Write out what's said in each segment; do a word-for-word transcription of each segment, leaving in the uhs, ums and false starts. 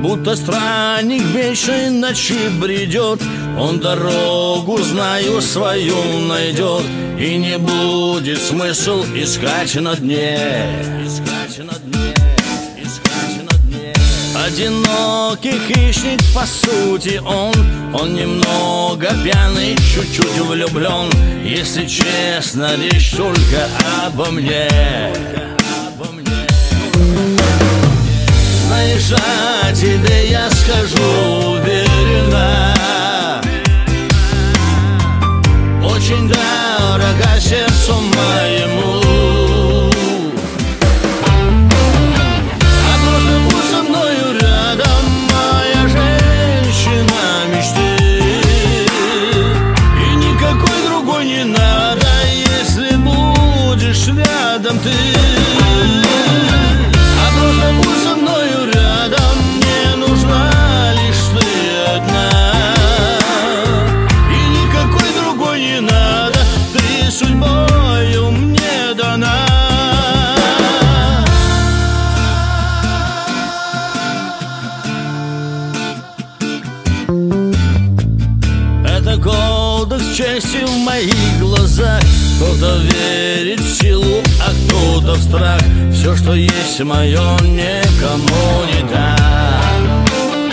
будто странник в вечной ночи бредет. Он дорогу, знаю, свою найдет, и не будет смысл искать на дне. Искать на дне, искать на дне. Одинокий хищник, по сути он. Он немного пьяный, чуть-чуть влюблен. Если честно, речь только обо мне. Знаешь, о тебе я скажу уверенно. Очень дорога сердцу моему. А просто будь со мною рядом, моя женщина мечты. И никакой другой не надо, если будешь рядом ты. А просто будь со мною рядом, мне нужна лишь ты одна. И никакой другой не надо, ты судьбою мне дана. Это кодекс чести в моих глазах. Кто-то верит в силу, а кто-то в страх. Все, что есть мое, никому не дам.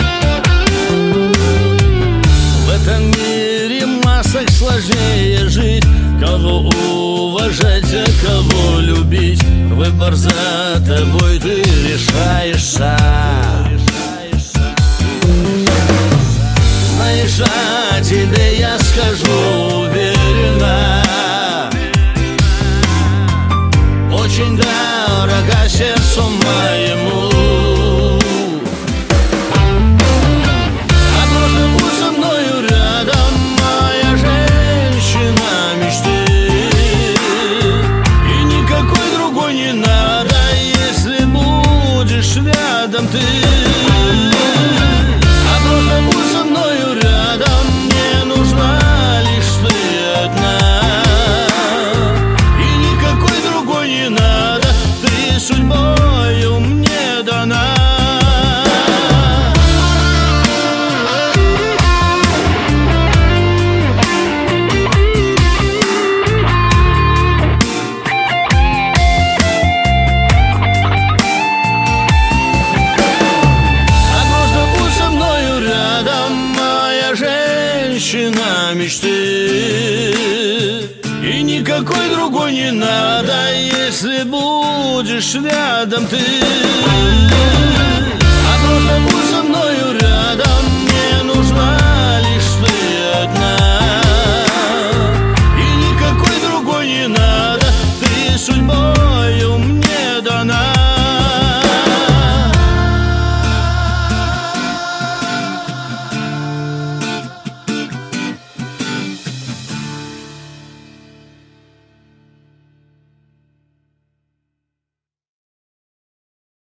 В этом мире массах сложнее жить. Кого уважать, а кого любить, выбор за тобой ты решаешь сам. Знаешь, о тебе я скажу уверенно. Очень дорога сердцу моему. А просто будь со мною рядом, моя женщина мечты. И никакой другой не надо, если будешь рядом ты. А просто будь со мною рядом, мне нужна лишь ты одна. И никакой другой не надо, ты судьбою мне дана. Женщина мечты. И никакой другой не надо, если будешь рядом ты.